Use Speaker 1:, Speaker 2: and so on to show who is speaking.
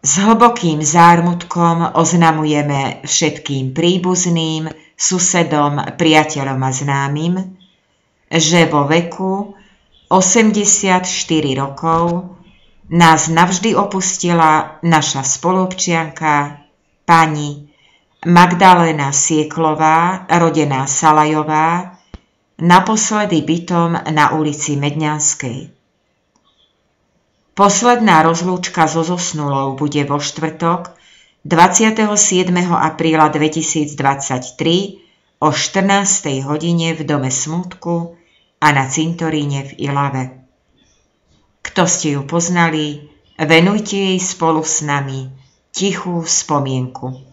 Speaker 1: S hlbokým zármutkom oznamujeme všetkým príbuzným, susedom, priateľom a známym, že vo veku 84 rokov nás navždy opustila naša spoluobčianka pani Magdaléna Sieklová, rodená Salajová, naposledy bytom na ulici Medňanskej. Posledná rozlúčka so zosnulou bude vo štvrtok 27. apríla 2023 o 14. hodine v Dome smútku a na cintoríne v Ilave. Kto ste ju poznali, venujte jej spolu s nami tichú spomienku.